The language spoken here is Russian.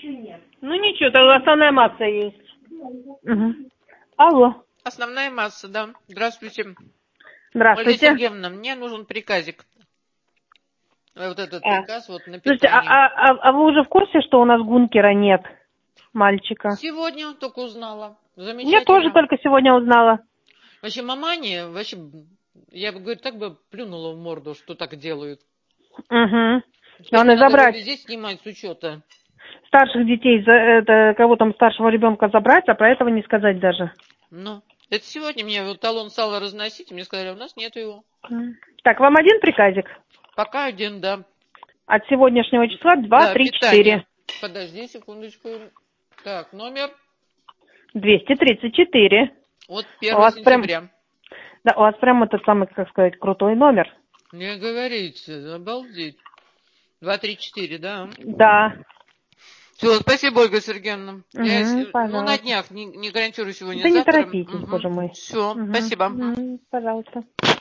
Ну ничего, тогда основная масса есть. Угу. Алло. Основная масса, да. Здравствуйте. Ольга Здравствуйте. Сергеевна, мне нужен приказик. Вот этот приказ вот на Слушайте, питание. а вы уже в курсе, что у нас Гункера нет, мальчика? Сегодня только узнала. Замечательно. Я тоже только сегодня узнала. Вообще, мамане, вообще, я бы, говорю, так бы плюнула в морду, что так делают. Угу. Надо забрать везде снимать с учета. старших детей, кого там старшего ребенка забрать, а про этого не сказать даже. Ну, это сегодня мне вот талон сала разносить, мне сказали, у нас нет его. Так, вам один приказик? Пока один, да. От сегодняшнего числа 2, да, 3, питание. 4. Подожди секундочку. Так, номер? 234. Вот 1 сентября. Да, у вас прям этот самый, как сказать, крутой номер. Не говорите, обалдеть. 234, да? Да. Все, спасибо, Ольга Сергеевна. Пожалуйста. На днях, не гарантирую сегодня, Да не завтра. торопитесь, боже мой. Все, спасибо. Пожалуйста.